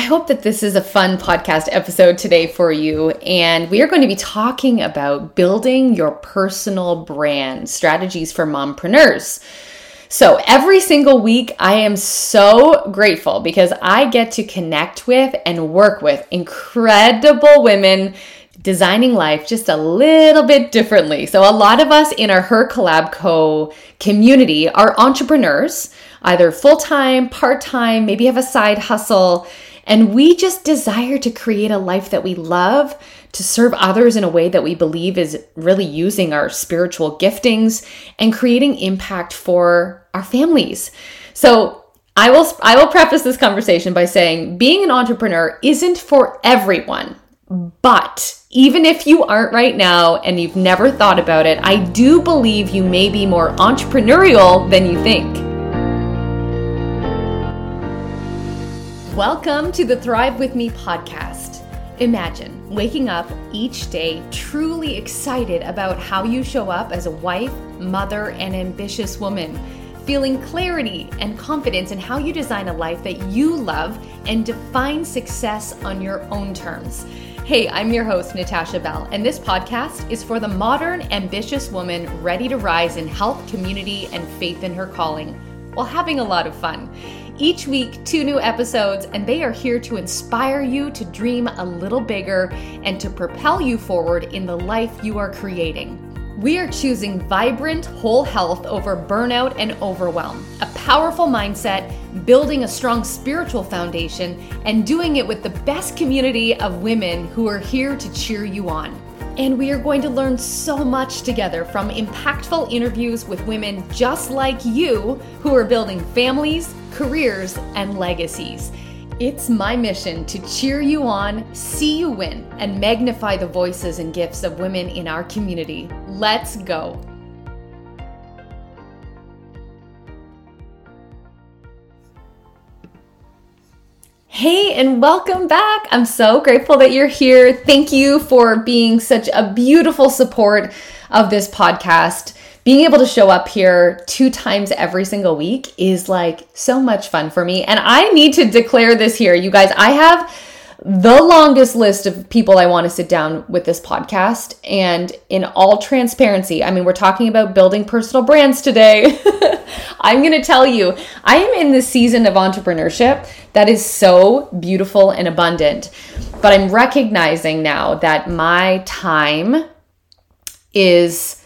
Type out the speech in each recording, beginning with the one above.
hope that this is a fun podcast episode today for you. And we are going to be talking about building your personal brand, strategies for mompreneurs. So every single week, I am so grateful because I get to connect with and work with incredible women designing life just a little bit differently. So a lot of us in our Her Collab Co community are entrepreneurs, either full-time, part-time, maybe have a side hustle, and we just desire to create a life that we love, to serve others in a way that we believe is really using our spiritual giftings and creating impact for our families. So I will preface this conversation by saying being an entrepreneur isn't for everyone. But even if you aren't right now and you've never thought about it, I do believe you may be more entrepreneurial than you think. Welcome to the Thrive With Me podcast. Imagine waking up each day truly excited about how you show up as a wife, mother, and ambitious woman, feeling clarity and confidence in how you design a life that you love and define success on your own terms. Hey, I'm your host, Natasha Bell, and this podcast is for the modern, ambitious woman ready to rise in health, community, and faith in her calling while having a lot of fun. Each week, 2 new episodes, and they are here to inspire you to dream a little bigger and to propel you forward in the life you are creating. We are choosing vibrant, whole health over burnout and overwhelm, a powerful mindset, building a strong spiritual foundation, and doing it with the best community of women who are here to cheer you on. And we are going to learn so much together from impactful interviews with women just like you who are building families, careers, and legacies. It's my mission to cheer you on, see you win, and magnify the voices and gifts of women in our community. Let's go. Hey, and welcome back. I'm so grateful that you're here. Thank you for being such a beautiful support of this podcast. Being able to show up here 2 times every single week is like so much fun for me. And I need to declare this here, you guys. I have the longest list of people I want to sit down with this podcast. And in all transparency, I mean, we're talking about building personal brands today. I'm going to tell you, I am in this season of entrepreneurship that is so beautiful and abundant. But I'm recognizing now that my time is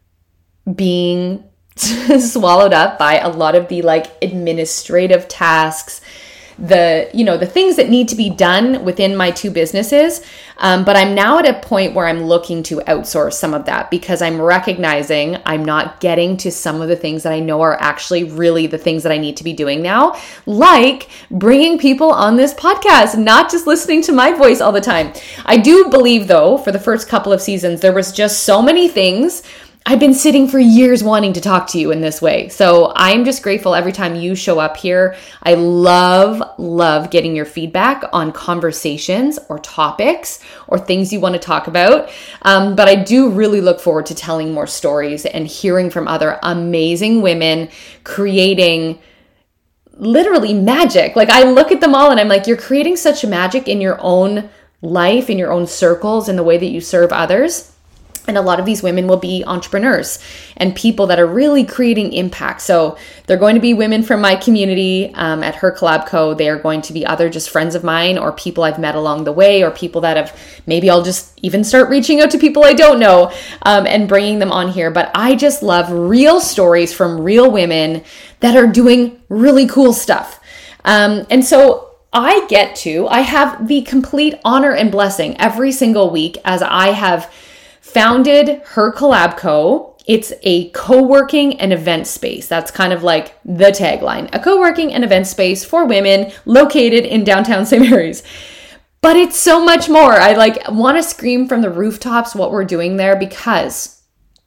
being swallowed up by a lot of the administrative tasks, the things that need to be done within my 2 businesses. But I'm now at a point where I'm looking to outsource some of that because I'm recognizing I'm not getting to some of the things that I know are actually really the things that I need to be doing now, like bringing people on this podcast, not just listening to my voice all the time. I do believe though, for the first couple of seasons, there was just so many things I've been sitting for years wanting to talk to you in this way. So I'm just grateful every time you show up here. I love getting your feedback on conversations or topics or things you want to talk about. But I do really look forward to telling more stories and hearing from other amazing women creating literally magic. Like I look at them all and I'm like, you're creating such magic in your own life, in your own circles, in the way that you serve others. And a lot of these women will be entrepreneurs and people that are really creating impact. So they're going to be women from my community at Her Collab Co. They are going to be other just friends of mine or people I've met along the way or people that have, maybe I'll just even start reaching out to people I don't know and bringing them on here. But I just love real stories from real women that are doing really cool stuff. And so I have the complete honor and blessing every single week as I have founded Her Collab Co. It's a co-working and event space. That's kind of like the tagline. A co-working and event space for women located in downtown St. Mary's. But it's so much more. I want to scream from the rooftops what we're doing there because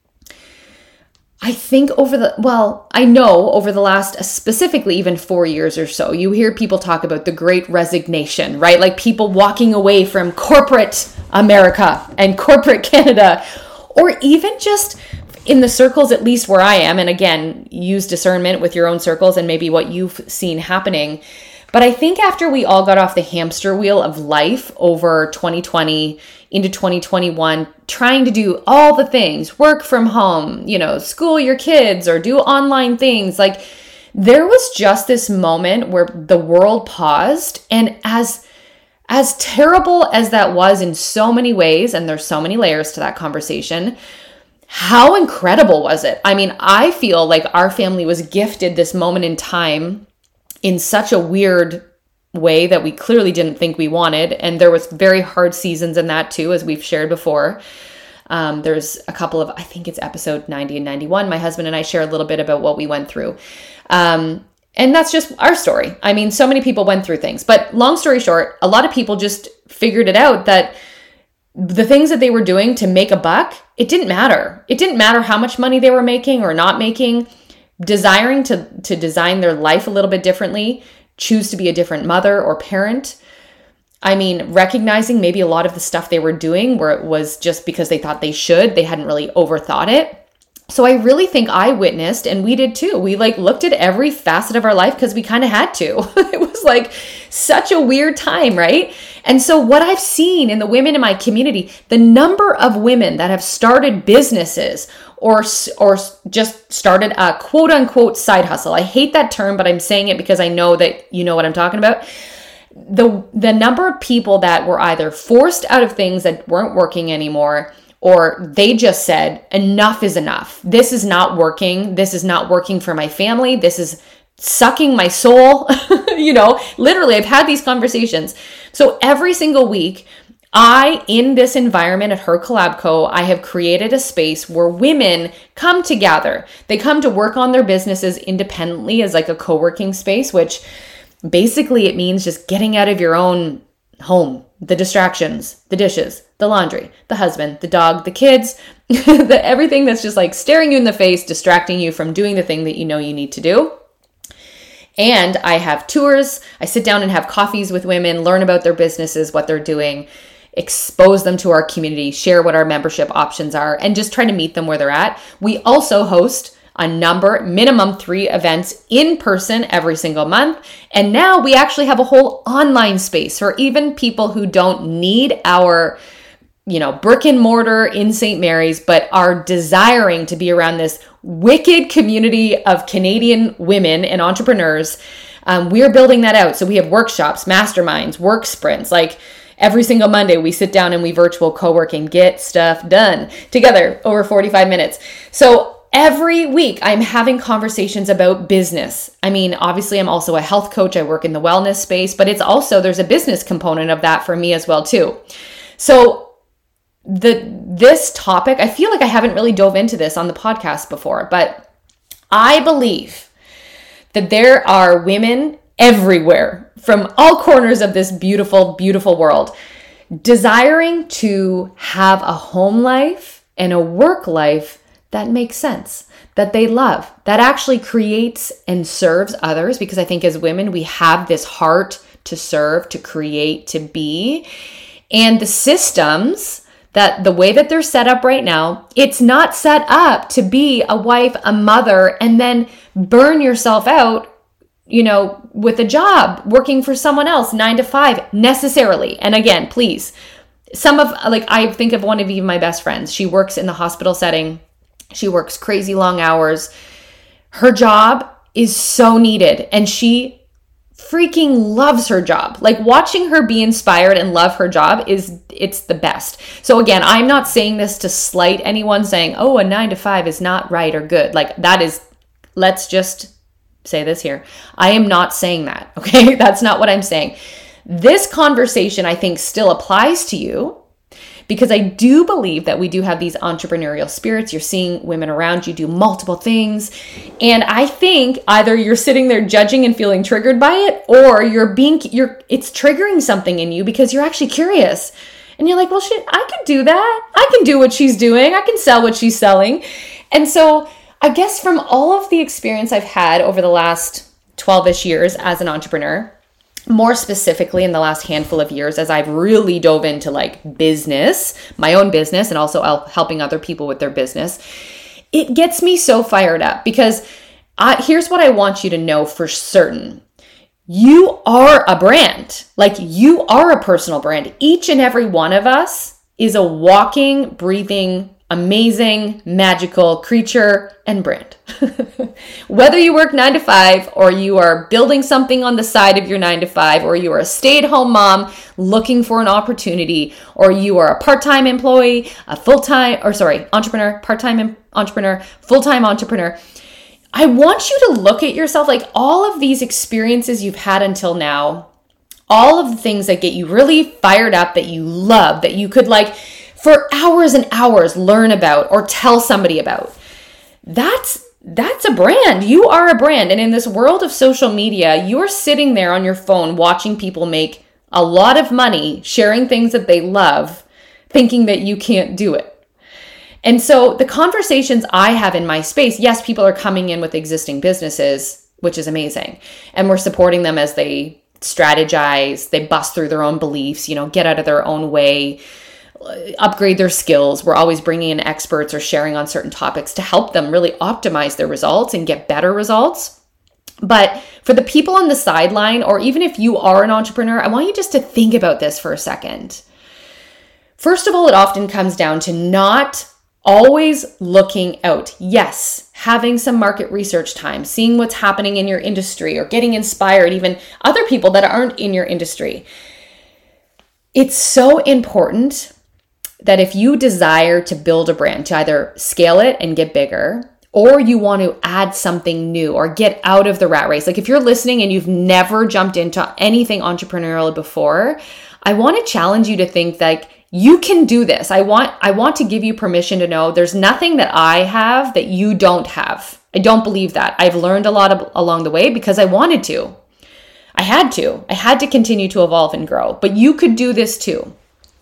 I think over the last specifically even 4 years or so, you hear people talk about the Great Resignation, right? Like people walking away from corporate America and corporate Canada, or even just in the circles, at least where I am. And again, use discernment with your own circles and maybe what you've seen happening. But I think after we all got off the hamster wheel of life over 2020 into 2021, trying to do all the things, work from home, school your kids or do online things, like there was just this moment where the world paused. And as terrible as that was in so many ways, and there's so many layers to that conversation, how incredible was it? I mean, I feel like our family was gifted this moment in time in such a weird way that we clearly didn't think we wanted. And there was very hard seasons in that too, as we've shared before. There's a couple of, I think it's episode 90 and 91. My husband and I share a little bit about what we went through. And that's just our story. I mean, so many people went through things, but long story short, a lot of people just figured it out that the things that they were doing to make a buck, it didn't matter. It didn't matter how much money they were making or not making. Desiring to design their life a little bit differently, choose to be a different mother or parent. I mean, recognizing maybe a lot of the stuff they were doing where it was just because they thought they should, they hadn't really overthought it. So I really think I witnessed, and we did too. We looked at every facet of our life because we kind of had to. It was such a weird time, right? And so what I've seen in the women in my community, the number of women that have started businesses or just started a quote unquote side hustle. I hate that term, but I'm saying it because I know that you know what I'm talking about. The number of people that were either forced out of things that weren't working anymore, or they just said, enough is enough. This is not working. This is not working for my family. This is sucking my soul. Literally, I've had these conversations. So every single week, in this environment at Her Collab Co., I have created a space where women come together. They come to work on their businesses independently as a co-working space, which basically it means just getting out of your own home, the distractions, the dishes, the laundry, the husband, the dog, the kids, everything that's just staring you in the face, distracting you from doing the thing that you know you need to do. And I have tours. I sit down and have coffees with women, learn about their businesses, what they're doing, expose them to our community, share what our membership options are, and just try to meet them where they're at. We also host minimum 3 events in person every single month. And now we actually have a whole online space for even people who don't need our, brick and mortar in St. Mary's, but are desiring to be around this wicked community of Canadian women and entrepreneurs. We're building that out. So we have workshops, masterminds, work sprints, every single Monday, we sit down and we virtual co-work and get stuff done together over 45 minutes. So every week, I'm having conversations about business. I mean, obviously, I'm also a health coach. I work in the wellness space, but there's a business component of that for me as well, too. So this topic, I feel like I haven't really dove into this on the podcast before, but I believe that there are women everywhere from all corners of this beautiful, beautiful world desiring to have a home life and a work life that makes sense, that they love, that actually creates and serves others. Because I think as women, we have this heart to serve, to create, to be. And the systems, that the way that they're set up right now, it's not set up to be a wife, a mother, and then burn yourself out, with a job, working for someone else, 9 to 5 necessarily. And again, please, I think of one of even my best friends. She works in the hospital setting. She works crazy long hours. Her job is so needed, and she freaking loves her job. Watching her be inspired and love her job it's the best. So again, I'm not saying this to slight anyone saying, oh, a 9 to 5 is not right or good. Let's just say this here. I am not saying that, okay? That's not what I'm saying. This conversation, I think, still applies to you, because I do believe that we do have these entrepreneurial spirits. You're seeing women around you do multiple things. And I think either you're sitting there judging and feeling triggered by it, or it's triggering something in you because you're actually curious. And you're like, well, shit, I could do that. I can do what she's doing. I can sell what she's selling. And so I guess from all of the experience I've had over the last 12-ish years as an entrepreneur, more specifically in the last handful of years, as I've really dove into business, my own business, and also helping other people with their business, it gets me so fired up because here's what I want you to know for certain. you are a brand. Like, you are a personal brand. Each and every one of us is a walking, breathing, amazing, magical creature and brand. Whether you work 9 to 5 or you are building something on the side of your 9 to 5, or you are a stay-at-home mom looking for an opportunity, or you are a part-time employee, entrepreneur, part-time entrepreneur, full-time entrepreneur, I want you to look at yourself, like all of these experiences you've had until now, all of the things that get you really fired up, that you love, that you could like for hours and hours learn about or tell somebody about. That's a brand. You are a brand. And in this world of social media, you're sitting there on your phone watching people make a lot of money sharing things that they love, thinking that you can't do it. And so the conversations I have in my space, yes, people are coming in with existing businesses, which is amazing. And we're supporting them as they strategize, they bust through their own beliefs, get out of their own way, upgrade their skills. We're always bringing in experts or sharing on certain topics to help them really optimize their results and get better results. But for the people on the sideline, or even if you are an entrepreneur, I want you just to think about this for a second. First of all, it often comes down to not always looking out. Yes, having some market research time, seeing what's happening in your industry, or getting inspired, even other people that aren't in your industry. It's so important that if you desire to build a brand, to either scale it and get bigger, or you want to add something new or get out of the rat race. Like if you're listening and you've never jumped into anything entrepreneurial before, I want to challenge you to think like, you can do this. I want to give you permission to know there's nothing that I have that you don't have. I don't believe that. I've learned a lot along the way because I wanted to. I had to continue to evolve and grow, but you could do this too.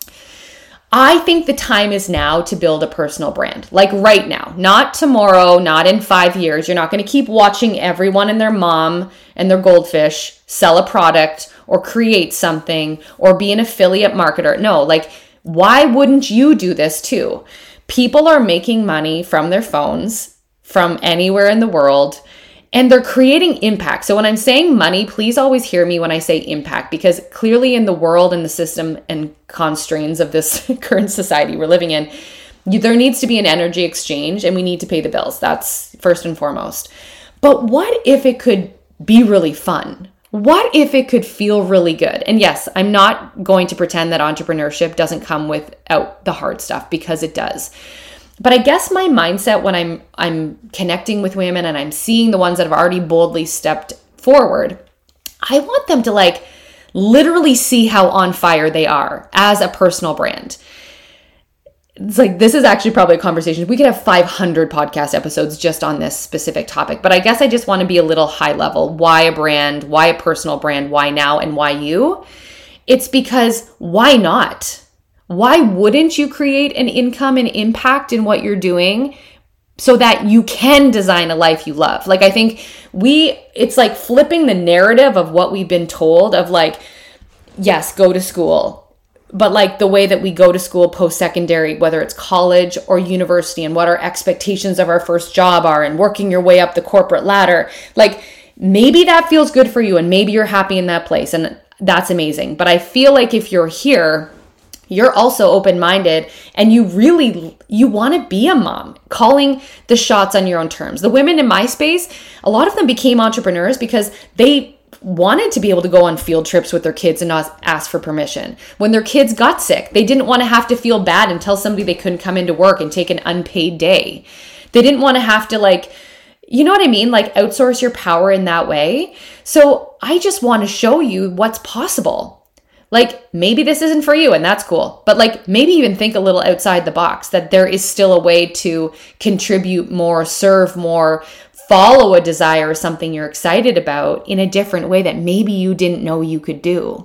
I think the time is now to build a personal brand, like right now, not tomorrow, not in 5 years. You're not going to keep watching everyone and their mom and their goldfish sell a product or create something or be an affiliate marketer. No, like, why wouldn't you do this too? People are making money from their phones, from anywhere in the world, and they're creating impact. So when I'm saying money, please always hear me when I say impact, because clearly in the world and the system and constraints of this current society we're living in, there needs to be an energy exchange and we need to pay the bills. That's first and foremost. But what if it could be really fun? What if it could feel really good? And yes, I'm not going to pretend that entrepreneurship doesn't come without the hard stuff, because it does. But I guess my mindset when I'm connecting with women and I'm seeing the ones that have already boldly stepped forward, I want them to like literally see how on fire they are as a personal brand. It's like, this is actually probably a conversation. We could have 500 podcast episodes just on this specific topic, but I guess I just want to be a little high level. Why a brand? Why a personal brand? Why now? And why you? It's because why not? Why wouldn't you create an income and impact in what you're doing so that you can design a life you love? Like, I think it's like flipping the narrative of what we've been told of like, yes, go to school. But like the way that we go to school post-secondary, whether it's college or university, and what our expectations of our first job are, and working your way up the corporate ladder, like maybe that feels good for you and maybe you're happy in that place and that's amazing. But I feel like if you're here, you're also open-minded and you want to be a mom, calling the shots on your own terms. The women in my space, a lot of them became entrepreneurs because they wanted to be able to go on field trips with their kids and not ask for permission. When their kids got sick, they didn't want to have to feel bad and tell somebody they couldn't come into work and take an unpaid day. They didn't want to have to like, you know what I mean? Like outsource your power in that way. So I just want to show you what's possible. Like maybe this isn't for you and that's cool, but like maybe even think a little outside the box, that there is still a way to contribute more, serve more, follow a desire or something you're excited about in a different way that maybe you didn't know you could do.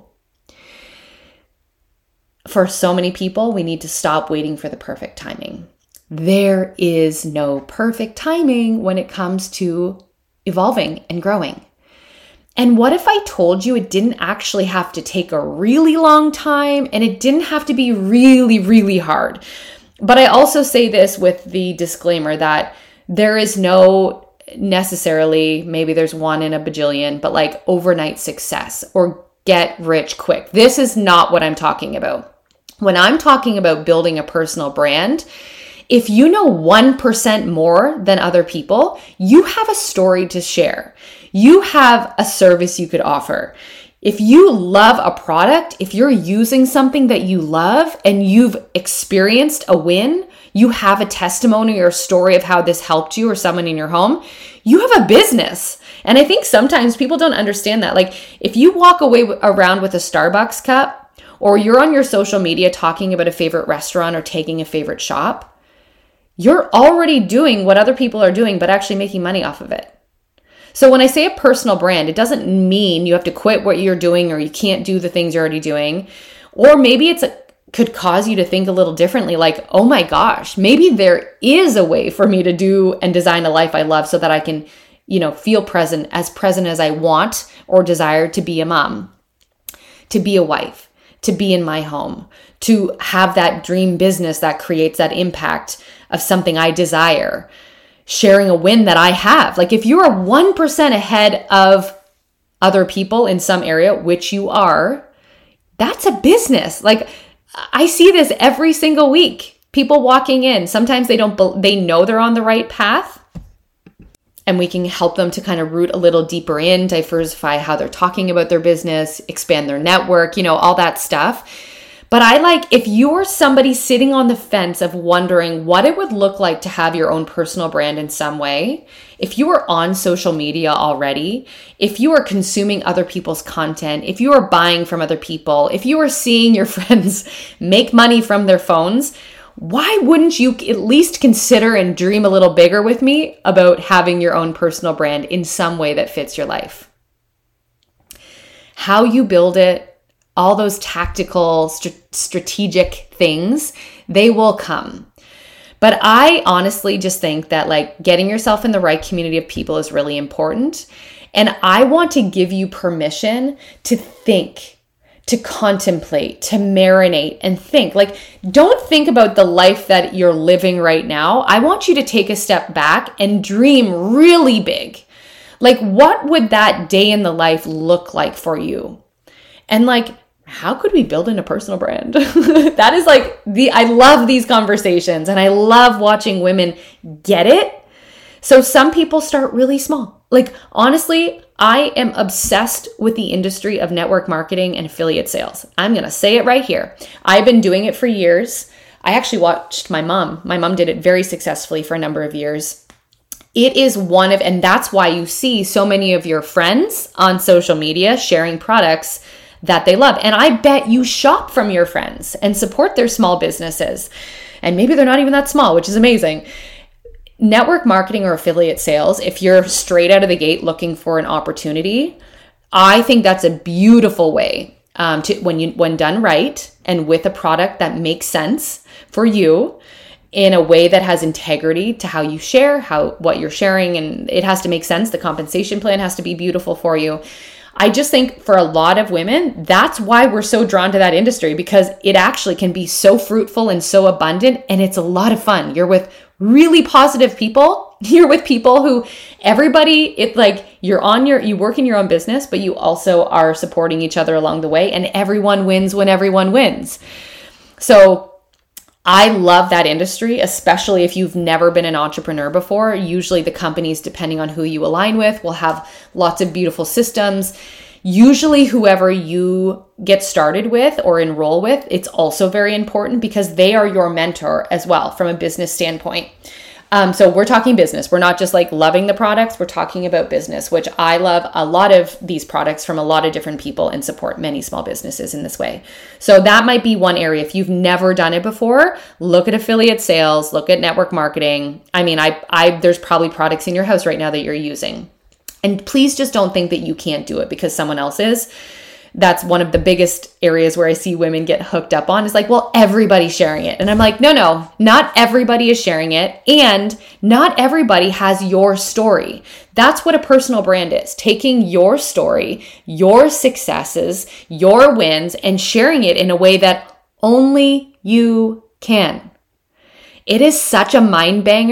For so many people, we need to stop waiting for the perfect timing. There is no perfect timing when it comes to evolving and growing. And what if I told you it didn't actually have to take a really long time and it didn't have to be really, really hard? But I also say this with the disclaimer that there is no necessarily, maybe there's one in a bajillion, but like overnight success or get rich quick. This is not what I'm talking about. When I'm talking about building a personal brand, if you know 1% more than other people, you have a story to share. You have a service you could offer. If you love a product, if you're using something that you love and you've experienced a win, you have a testimony or a story of how this helped you or someone in your home, you have a business. And I think sometimes people don't understand that. Like if you walk away around with a Starbucks cup, or you're on your social media talking about a favorite restaurant or taking a favorite shop, you're already doing what other people are doing, but actually making money off of it. So when I say a personal brand, it doesn't mean you have to quit what you're doing or you can't do the things you're already doing. Or maybe could cause you to think a little differently, like, oh my gosh, maybe there is a way for me to do and design a life I love so that I can, feel present as I want or desire to be a mom, to be a wife, to be in my home, to have that dream business that creates that impact of something I desire, sharing a win that I have. Like if you are 1% ahead of other people in some area, which you are, that's a business. Like I see this every single week. People walking in, sometimes they know they're on the right path, and we can help them to kind of root a little deeper in, diversify how they're talking about their business, expand their network, all that stuff. But if you're somebody sitting on the fence of wondering what it would look like to have your own personal brand in some way, if you are on social media already, if you are consuming other people's content, if you are buying from other people, if you are seeing your friends make money from their phones, why wouldn't you at least consider and dream a little bigger with me about having your own personal brand in some way that fits your life? How you build it, all those tactical, strategic things, they will come. But I honestly just think that getting yourself in the right community of people is really important. And I want to give you permission to think, to contemplate, to marinate and think. Don't think about the life that you're living right now. I want you to take a step back and dream really big. What would that day in the life look like for you? And how could we build in a personal brand? That is I love these conversations and I love watching women get it. So some people start really small. Honestly, I am obsessed with the industry of network marketing and affiliate sales. I'm going to say it right here. I've been doing it for years. I actually watched my mom. My mom did it very successfully for a number of years. It is and that's why you see so many of your friends on social media sharing products that they love. And I bet you shop from your friends and support their small businesses. And maybe they're not even that small, which is amazing. Network marketing or affiliate sales, if you're straight out of the gate looking for an opportunity, I think that's a beautiful way when done right and with a product that makes sense for you in a way that has integrity to how you share, what you're sharing, and it has to make sense. The compensation plan has to be beautiful for you. I just think for a lot of women, that's why we're so drawn to that industry, because it actually can be so fruitful and so abundant, and it's a lot of fun. You're with really positive people. You're with people who you work in your own business, but you also are supporting each other along the way, and everyone wins when everyone wins. So I love that industry, especially if you've never been an entrepreneur before. Usually the companies, depending on who you align with, will have lots of beautiful systems. Usually whoever you get started with or enroll with, it's also very important because they are your mentor as well from a business standpoint. So we're talking business. We're not just loving the products. We're talking about business, which I love a lot of these products from a lot of different people and support many small businesses in this way. So that might be one area. If you've never done it before, look at affiliate sales, look at network marketing. I mean, there's probably products in your house right now that you're using. And please just don't think that you can't do it because someone else is. That's one of the biggest areas where I see women get hooked up on is well, everybody's sharing it. And I'm no, not everybody is sharing it. And not everybody has your story. That's what a personal brand is. Taking your story, your successes, your wins, and sharing it in a way that only you can. It is such a mind banger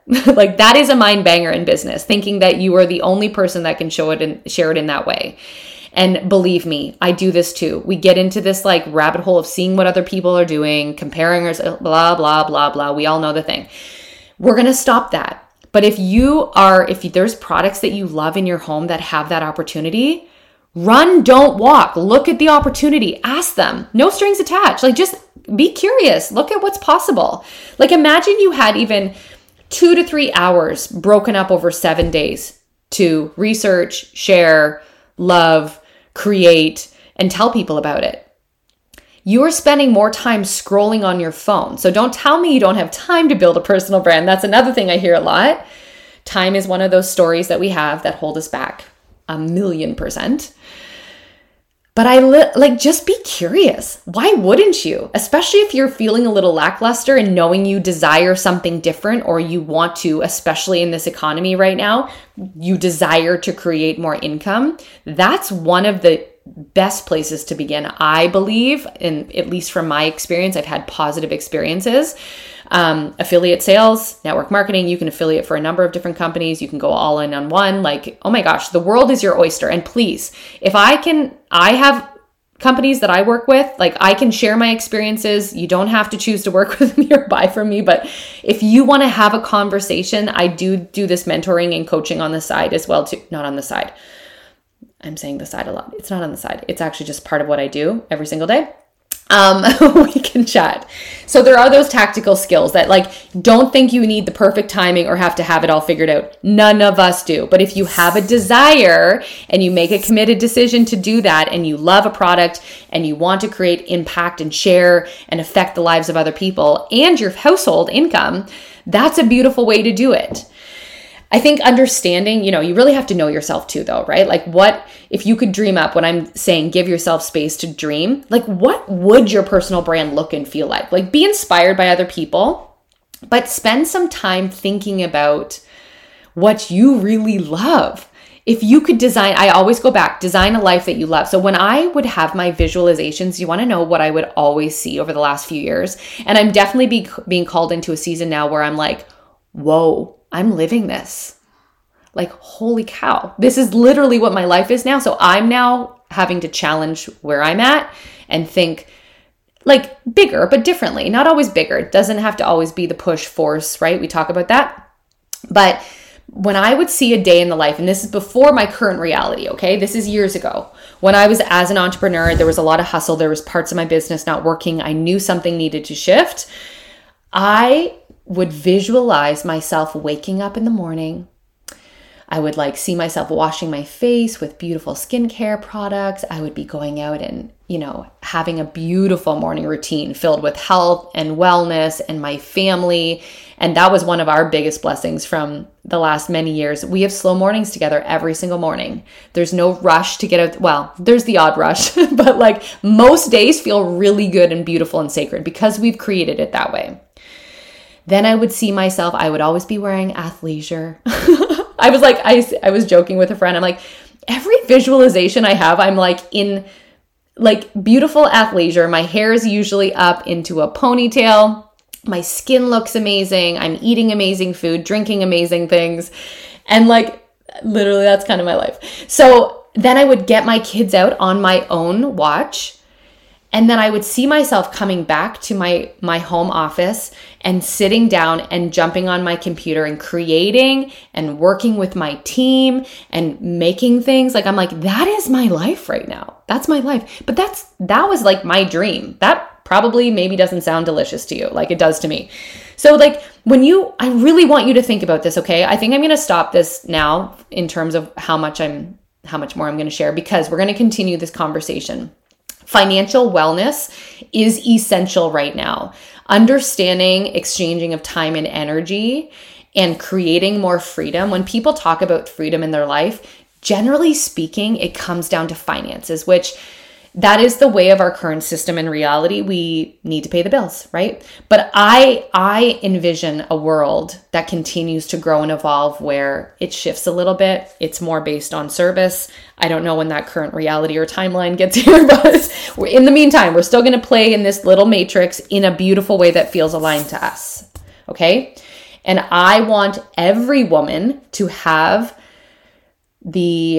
Like that is a mind banger in business, thinking that you are the only person that can show it and share it in that way. And believe me, I do this too. We get into this like rabbit hole of seeing what other people are doing, comparing ourselves, blah, blah, blah, blah. We all know the thing. We're going to stop that. But if there's products that you love in your home that have that opportunity, run, don't walk. Look at the opportunity. Ask them. No strings attached. Like just be curious. Look at what's possible. Like imagine you had even 2 to 3 hours broken up over 7 days to research, share, love, create, and tell people about it. You are spending more time scrolling on your phone. So don't tell me you don't have time to build a personal brand. That's another thing I hear a lot. Time is one of those stories that we have that hold us back 1,000,000%. But just be curious. Why wouldn't you? Especially if you're feeling a little lackluster and knowing you desire something different, or you want to, especially in this economy right now, you desire to create more income. That's one of the best places to begin, I believe, and at least from my experience, I've had positive experiences. Affiliate sales, network marketing, you can affiliate for a number of different companies. You can go all in on one. Like, oh my gosh, the world is your oyster. And please, I have companies that I work with, like I can share my experiences. You don't have to choose to work with me or buy from me. But if you want to have a conversation, I do this mentoring and coaching on the side as well too. Not on the side. I'm saying the side a lot. It's not on the side. It's actually just part of what I do every single day. We can chat. So there are those tactical skills that like, don't think you need the perfect timing or have to have it all figured out. None of us do. But if you have a desire and you make a committed decision to do that, and you love a product and you want to create impact and share and affect the lives of other people and your household income, that's a beautiful way to do it. I think understanding, you really have to know yourself too, though, right? Like what, if you could dream up, when I'm saying give yourself space to dream, like what would your personal brand look and feel like? Like be inspired by other people, but spend some time thinking about what you really love. If you could I always go back, design a life that you love. So when I would have my visualizations, you want to know what I would always see over the last few years. And I'm definitely being called into a season now where I'm like, whoa, I'm living this. Like, holy cow, this is literally what my life is now. So I'm now having to challenge where I'm at and think like bigger, but differently. Not always bigger. It doesn't have to always be the push force, right? We talk about that. But when I would see a day in the life, and this is before my current reality, okay? This is years ago. When I was as an entrepreneur, there was a lot of hustle. There was parts of my business not working. I knew something needed to shift. I would visualize myself waking up in the morning. I would see myself washing my face with beautiful skincare products. I would be going out and, having a beautiful morning routine filled with health and wellness and my family. And that was one of our biggest blessings from the last many years. We have slow mornings together every single morning. There's no rush to get out. Well, there's the odd rush, but most days feel really good and beautiful and sacred because we've created it that way. Then I would see myself, I would always be wearing athleisure. I was joking with a friend. I'm like, every visualization I have, I'm in beautiful athleisure. My hair is usually up into a ponytail. My skin looks amazing. I'm eating amazing food, drinking amazing things. And literally that's kind of my life. So then I would get my kids out on my own watch. And then I would see myself coming back to my home office and sitting down and jumping on my computer and creating and working with my team and making things. I'm like, that is my life right now. That's my life. But that was my dream. That probably maybe doesn't sound delicious to you like it does to me. So I really want you to think about this, okay? I think I'm going to stop this now in terms of how much more I'm going to share, because we're going to continue this conversation. Financial wellness is essential right now. Understanding exchanging of time and energy and creating more freedom. When people talk about freedom in their life, generally speaking, it comes down to finances, which that is the way of our current system and reality. We need to pay the bills, right? But I envision a world that continues to grow and evolve where it shifts a little bit. It's more based on service. I don't know when that current reality or timeline gets here, but in the meantime, we're still going to play in this little matrix in a beautiful way that feels aligned to us, okay? And I want every woman to have the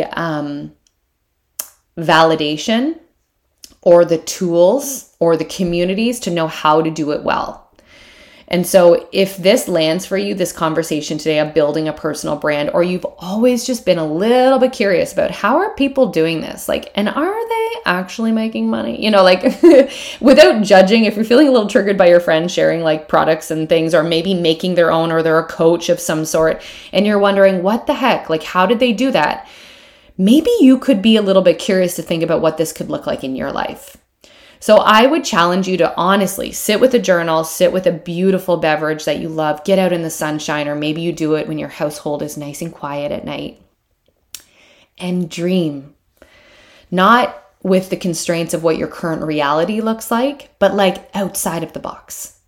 validation or the tools or the communities to know how to do it well. And so if this lands for you, this conversation today of building a personal brand, or you've always just been a little bit curious about how are people doing this? Like, and are they actually making money? You know, like without judging, if you're feeling a little triggered by your friend sharing like products and things, or maybe making their own, or they're a coach of some sort, and you're wondering, what the heck? Like, how did they do that? Maybe you could be a little bit curious to think about what this could look like in your life. So I would challenge you to honestly sit with a journal, sit with a beautiful beverage that you love, get out in the sunshine, or maybe you do it when your household is nice and quiet at night, and dream. Not with the constraints of what your current reality looks like, but like outside of the box.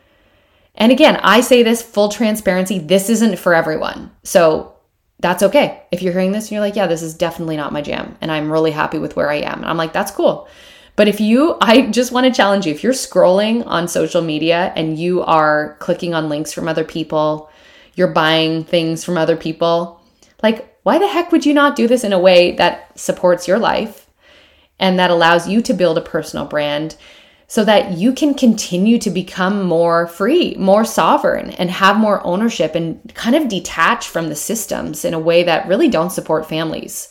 And again, I say this full transparency, this isn't for everyone. So that's okay. If you're hearing this and you're like, yeah, this is definitely not my jam, and I'm really happy with where I am. And I'm like, that's cool. But I just want to challenge you, if you're scrolling on social media and you are clicking on links from other people, you're buying things from other people, like, why the heck would you not do this in a way that supports your life and that allows you to build a personal brand so that you can continue to become more free, more sovereign, and have more ownership and kind of detach from the systems in a way that really don't support families?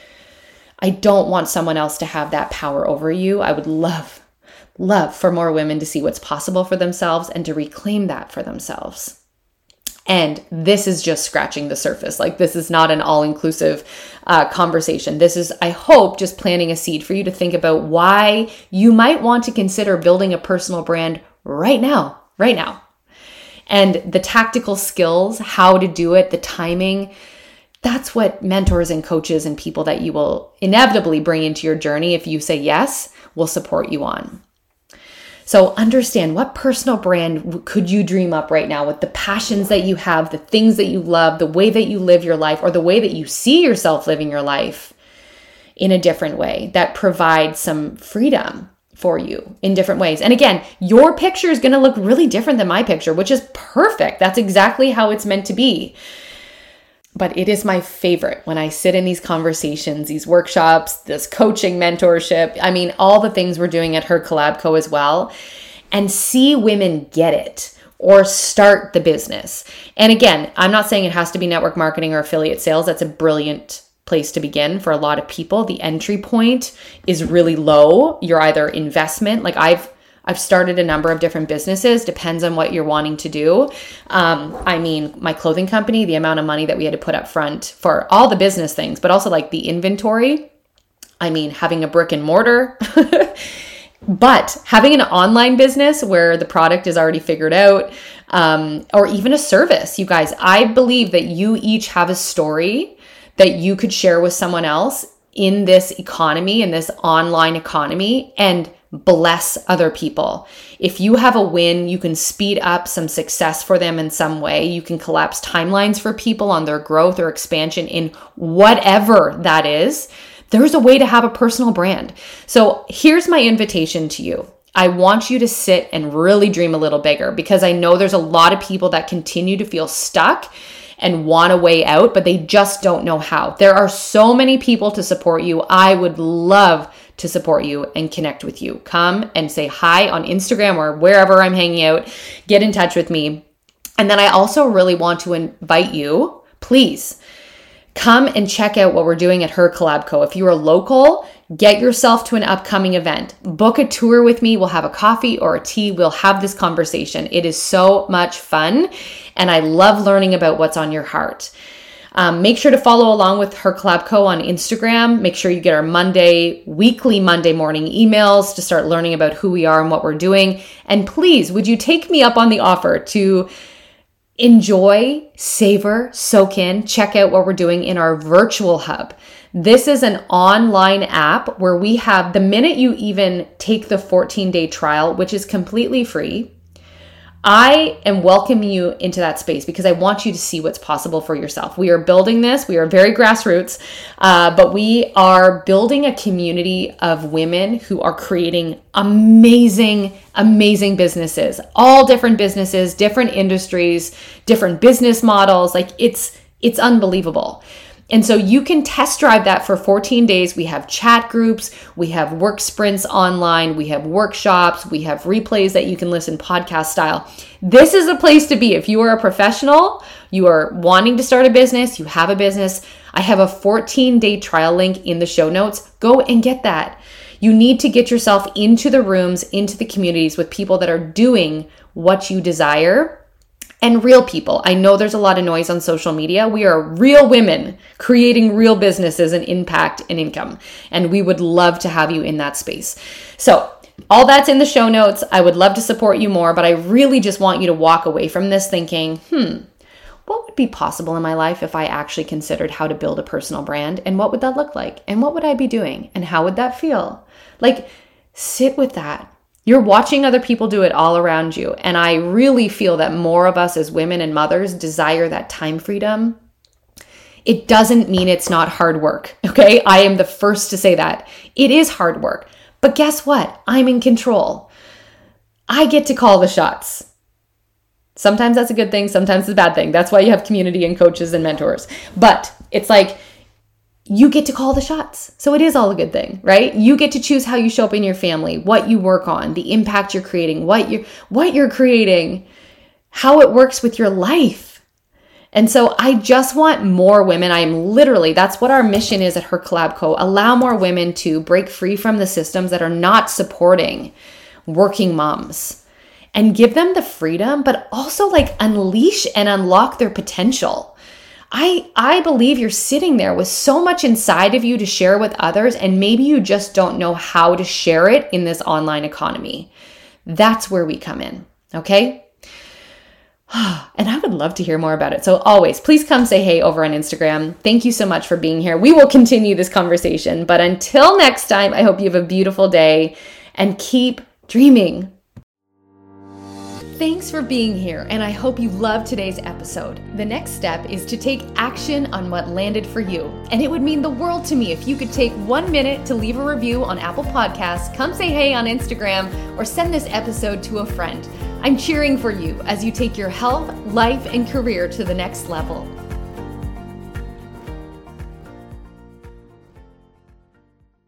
I don't want someone else to have that power over you. I would love for more women to see what's possible for themselves and to reclaim that for themselves. And this is just scratching the surface. Like, this is not an all-inclusive conversation. This is, I hope, just planting a seed for you to think about why you might want to consider building a personal brand right now. And the tactical skills, how to do it, the timing, that's what mentors and coaches and people that you will inevitably bring into your journey, if you say yes, will support you on. So understand, what personal brand could you dream up right now with the passions that you have, the things that you love, the way that you live your life, or the way that you see yourself living your life in a different way that provides some freedom for you in different ways. And again, your picture is going to look really different than my picture, which is perfect. That's exactly how it's meant to be. But it is my favorite when I sit in these conversations, these workshops, this coaching, mentorship, I mean, all the things we're doing at Her Collab Co as well, and see women get it or start the business. And again, I'm not saying it has to be network marketing or affiliate sales. That's a brilliant place to begin for a lot of people. The entry point is really low. You're either investment, like I've started a number of different businesses, depends on what you're wanting to do. I mean, my clothing company, the amount of money that we had to put up front for all the business things, but also like the inventory. I mean, having a brick and mortar, but having an online business where the product is already figured out, or even a service. You guys, I believe that you each have a story that you could share with someone else in this economy, in this online economy, and bless other people. If you have a win, you can speed up some success for them in some way. You can collapse timelines for people on their growth or expansion in whatever that is. There's a way to have a personal brand. So here's my invitation to you. I want you to sit and really dream a little bigger, because I know there's a lot of people that continue to feel stuck and want a way out, but they just don't know how. There are so many people to support you. I would love to support you and connect with you. Come and say hi on Instagram or wherever I'm hanging out. Get in touch with me. And then I also really want to invite you, please come and check out what we're doing at Her Collab Co. If you are local, get yourself to an upcoming event. Book a tour with me. We'll have a coffee or a tea. We'll have this conversation. It is so much fun, and I love learning about what's on your heart. Make sure to follow along with Her Collab Co. on Instagram. Make sure you get our weekly Monday morning emails to start learning about who we are and what we're doing. And please, would you take me up on the offer to enjoy, savor, soak in, check out what we're doing in our virtual hub. This is an online app where we have, the minute you even take the 14-day trial, which is completely free, I am welcoming you into that space because I want you to see what's possible for yourself. We are building this. We are very grassroots, but we are building a community of women who are creating amazing, amazing businesses, all different businesses, different industries, different business models. Like it's unbelievable. And so you can test drive that for 14 days. We have chat groups, we have work sprints online, we have workshops, we have replays that you can listen podcast style. This is a place to be. If you are a professional, you are wanting to start a business, you have a business, I have a 14-day trial link in the show notes. Go and get that. You need to get yourself into the rooms, into the communities with people that are doing what you desire. And real people. I know there's a lot of noise on social media. We are real women creating real businesses and impact and income. And we would love to have you in that space. So all that's in the show notes. I would love to support you more, but I really just want you to walk away from this thinking, what would be possible in my life if I actually considered how to build a personal brand? And what would that look like? And what would I be doing? And how would that feel? Like, sit with that. You're watching other people do it all around you. And I really feel that more of us as women and mothers desire that time freedom. It doesn't mean it's not hard work, okay? I am the first to say that. It is hard work. But guess what? I'm in control. I get to call the shots. Sometimes that's a good thing. Sometimes it's a bad thing. That's why you have community and coaches and mentors. But it's like, you get to call the shots. So it is all a good thing, right? You get to choose how you show up in your family, what you work on, the impact you're creating, what you're creating, how it works with your life. And so I just want more women. That's what our mission is at Her Collab Co. Allow more women to break free from the systems that are not supporting working moms and give them the freedom, but also like unleash and unlock their potential. I believe you're sitting there with so much inside of you to share with others, and maybe you just don't know how to share it in this online economy. That's where we come in, okay? And I would love to hear more about it. So always, please come say hey over on Instagram. Thank you so much for being here. We will continue this conversation, but until next time, I hope you have a beautiful day and keep dreaming. Thanks for being here, and I hope you loved today's episode. The next step is to take action on what landed for you. And it would mean the world to me if you could take 1 minute to leave a review on Apple Podcasts, come say hey on Instagram, or send this episode to a friend. I'm cheering for you as you take your health, life, and career to the next level.